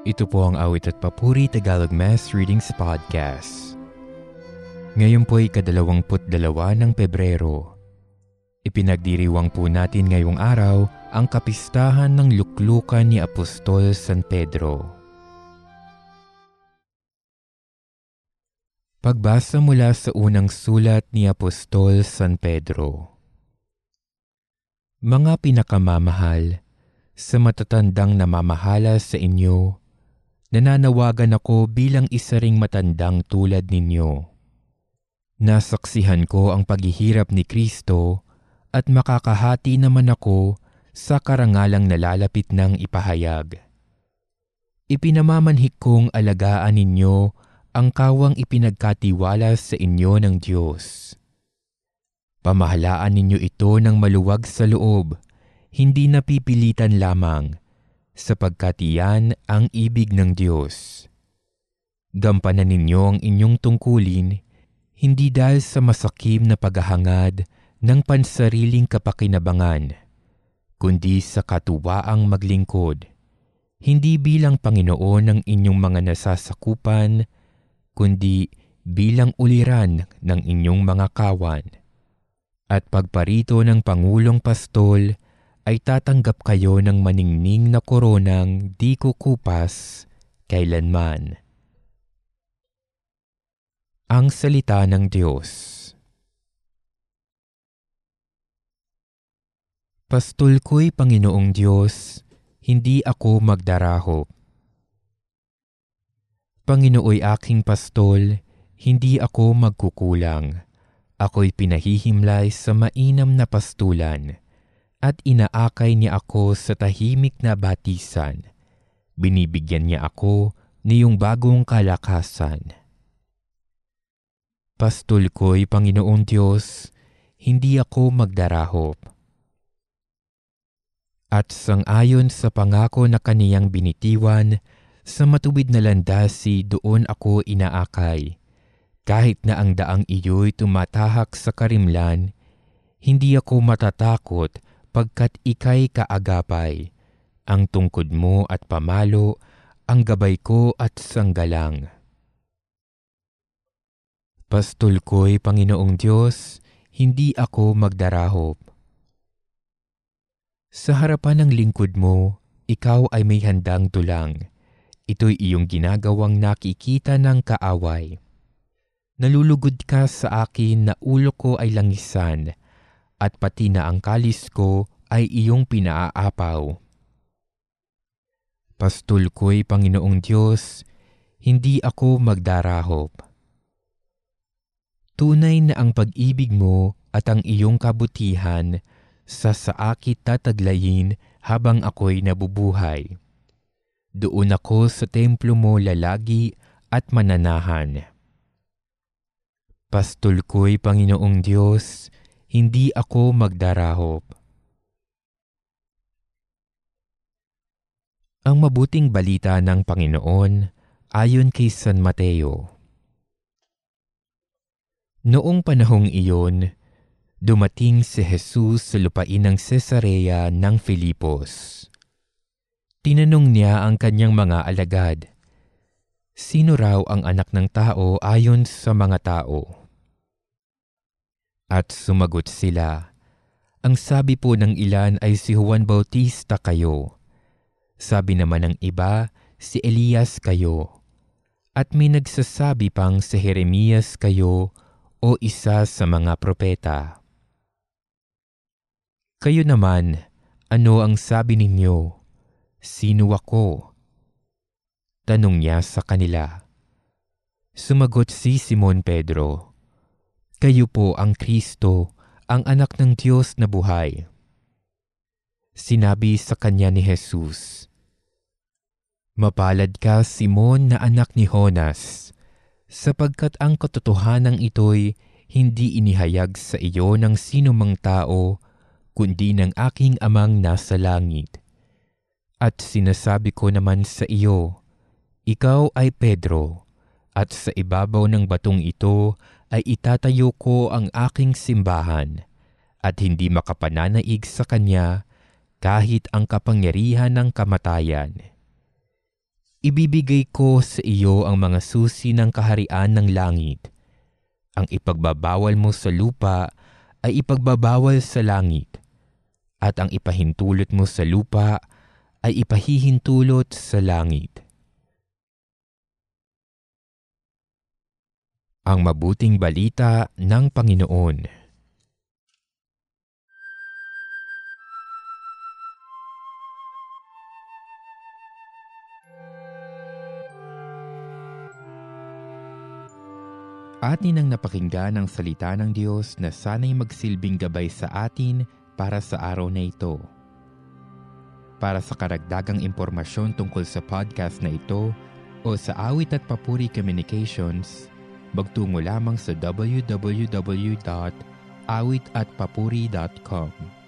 Ito po ang Awit at Papuri Tagalog Mass Readings Podcast. Ngayon po ay ika-22 ng Pebrero. Ipinagdiriwang po natin ngayong araw ang kapistahan ng luklukan ni Apostol San Pedro. Pagbasa mula sa unang sulat ni Apostol San Pedro. Mga pinakamamahal, sa matatandang namamahala sa inyo, nananawagan ako bilang isa ring matandang tulad ninyo. Nasaksihan ko ang paghihirap ni Kristo at makakahati naman ako sa karangalang nalalapit ng ipahayag. Ipinamamanhik kong alagaan ninyo ang kawang ipinagkatiwala sa inyo ng Diyos. Pamahalaan ninyo ito ng maluwag sa loob, hindi napipilitan lamang, sapagkat iyan ang ibig ng Diyos. Gampanan ninyo ang inyong tungkulin, hindi dahil sa masakim na paghahangad ng pansariling kapakinabangan, kundi sa katuwaang maglingkod, hindi bilang Panginoon ng inyong mga nasasakupan, kundi bilang uliran ng inyong mga kawan. At pagparito ng Pangulong Pastol, ay tatanggap kayo ng maningning na koronang di kukupas kailanman. Ang Salita ng Diyos. Pastol ko'y Panginoong Diyos, hindi ako magdarahop. Panginooy aking pastol, hindi ako magkukulang. Ako'y pinahihimlay sa mainam na pastulan, at inaakay niya ako sa tahimik na batisan. Binibigyan niya ako niyong bagong kalakasan. Pastol ko'y Panginoong Diyos, hindi ako magdarahop. At sang-ayon sa pangako na kaniyang binitiwan, sa matuwid na landasi doon ako inaakay. Kahit na ang daang iyo'y tumatahak sa karimlan, hindi ako matatakot pagkat ika'y kaagapay. Ang tungkod mo at pamalo, ang gabay ko at sanggalang. Pastol ko'y Panginoong Diyos, hindi ako magdarahop. Sa harapan ng lingkod mo, ikaw ay may handang tulang. Ito'y iyong ginagawang nakikita ng kaaway. Nalulugod ka sa akin na ulo ko ay langisan, at pati na ang kalis ko ay iyong pinaaapaw. Pastol ko'y Panginoong Diyos, hindi ako magdarahop. Tunay na ang pag-ibig mo at ang iyong kabutihan sa saakit tataglayin habang ako'y nabubuhay. Doon ako sa templo mo lalagi at mananahan. Pastol ko'y Panginoong Diyos, hindi ako magdarahop. Ang mabuting balita ng Panginoon ayon kay San Mateo. Noong panahong iyon, dumating si Jesus sa lupain ng Cesarea ng Filipos. Tinanong niya ang kanyang mga alagad, sino raw ang anak ng tao ayon sa mga tao? At sumagot sila, ang sabi po ng ilan ay si Juan Bautista kayo. Sabi naman ng iba, si Elias kayo. At may nagsasabi pang si Jeremias kayo o isa sa mga propeta. Kayo naman, ano ang sabi ninyo? Sino ako? Tanong niya sa kanila. Sumagot si Simon Pedro, kayo po ang Kristo, ang anak ng Diyos na buhay. Sinabi sa kanya ni Jesus, mapalad ka, Simon, na anak ni Jonas, sapagkat ang katotohanan ito'y hindi inihayag sa iyo ng sinumang tao, kundi ng aking Amang nasa langit. At sinasabi ko naman sa iyo, ikaw ay Pedro, at sa ibabaw ng batong ito ay itatayo ko ang aking simbahan, at hindi makapananaig sa kanya kahit ang kapangyarihan ng kamatayan. ibibigay ko sa iyo ang mga susi ng kaharian ng langit. Ang ipagbabawal mo sa lupa ay ipagbabawal sa langit, at ang ipahintulot mo sa lupa ay ipahihintulot sa langit. Ang mabuting balita ng Panginoon. Atin ang napakinggan ang salita ng Diyos na sana'y magsilbing gabay sa atin para sa araw na ito. Para sa karagdagang impormasyon tungkol sa podcast na ito o sa Awit at Papuri Communications, magtungo lamang sa www.awitatpapuri.com.